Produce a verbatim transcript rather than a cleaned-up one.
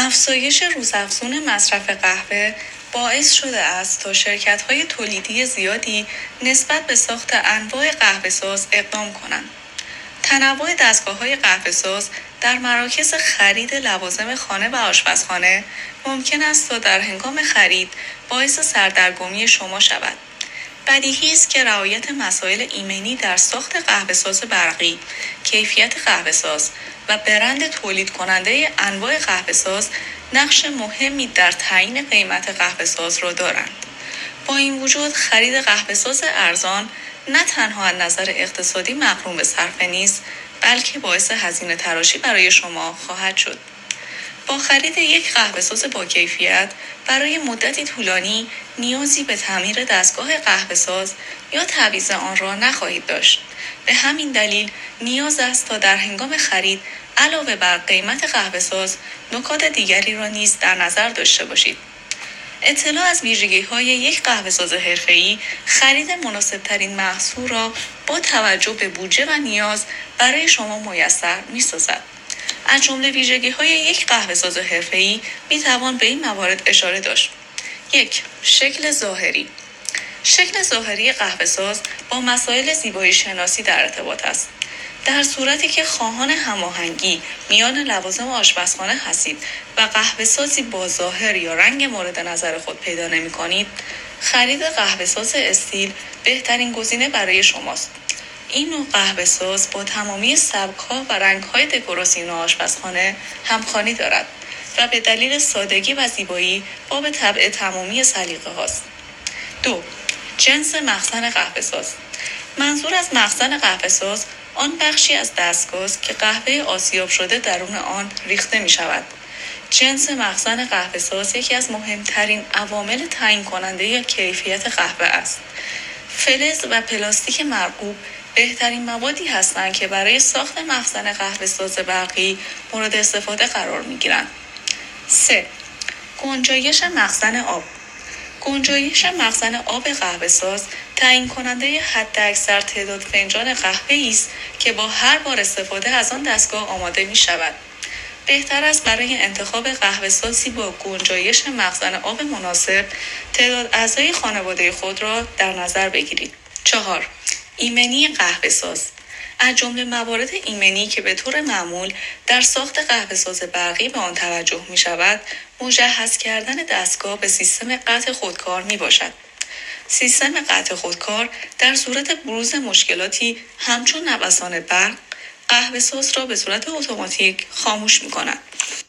افزایش روزافزون مصرف قهوه باعث شده است تا شرکت‌های تولیدی زیادی نسبت به ساخت انواع قهوه‌ساز اقدام کنند. تنوع دستگاه‌های قهوه‌ساز در مراکز خرید لوازم خانه و آشپزخانه ممکن است تا در هنگام خرید باعث سردرگمی شما شود. بدیهی است که رعایت مسائل ایمنی در ساخت قهوه‌ساز برقی، کیفیت قهوه‌ساز و برند تولید کننده انواع قهوه‌ساز نقش مهمی در تعیین قیمت قهوه‌ساز را دارند. با این وجود خرید قهوه‌ساز ارزان نه تنها از نظر اقتصادی مغروم به صرفه نیست، بلکه باعث هزینه تراشی برای شما خواهد شد. با خرید یک قهوه‌ساز با کیفیت برای مدتی طولانی نیازی به تعمیر دستگاه قهوه‌ساز یا تعویض آن را نخواهید داشت. به همین دلیل نیاز است تا در هنگام خرید علاوه بر قیمت قهوه‌ساز نکات دیگری را نیز در نظر داشته باشید. اطلاع از ویژگی‌های یک قهوه‌ساز حرفه‌ای خرید مناسب‌ترین محصول را با توجه به بودجه و نیاز برای شما میسر می‌سازد. از جمله ویژگی‌های یک قهوه‌ساز حرفه‌ای می‌توان به این موارد اشاره داشت. یک. شکل ظاهری. شکل ظاهری قهوه‌ساز با مسائل زیبایی شناسی در ارتباط است. در صورتی که خواهان هماهنگی میان لوازم آشپزخانه هستید و قهوه‌سازی با ظاهر یا رنگ مورد نظر خود پیدا نمی‌کنید، خرید قهوه‌ساز استیل بهترین گزینه برای شماست. این نوع قهوه‌ساز با تمامی سبک‌ها و رنگ‌های دکوراسیون آشپزخانه همخوانی دارد و به دلیل سادگی و زیبایی باب طبع تمامی سلیقه هاست. دو. جنس مخزن قهوه‌ساز. منظور از مخزن قهوه‌ساز آن بخشی از دستگاه است که قهوه آسیاب شده درون آن ریخته می شود. جنس مخزن قهوه‌ساز یکی از مهمترین عوامل تعیین کننده یا کیفیت قهوه است. فلز و پلاستیک مرغوب بهترین موادی هستند که برای ساخت مخزن قهوه‌ساز برقی مورد استفاده قرار می گیرند. سه. گنجایش مخزن آب. گنجایش مخزن آب قهوه‌ساز تعیین کننده حداکثر تعداد فنجان قهوه‌ای است که با هر بار استفاده از آن دستگاه آماده می شود. بهتر است برای انتخاب قهوه‌سازی با گنجایش مخزن آب مناسب تعداد اعضای خانواده خود را در نظر بگیرید. چهار. ایمنی قهوه‌ساز. از جمله موارد ایمنی که به طور معمول در ساخت قهوه‌ساز برقی به آن توجه می شود، مجهز کردن دستگاه به سیستم قطع خودکار می باشد. سیستم قطع خودکار در صورت بروز مشکلاتی همچون نوسان برق، قهوه‌ساز را به صورت اتوماتیک خاموش می کند.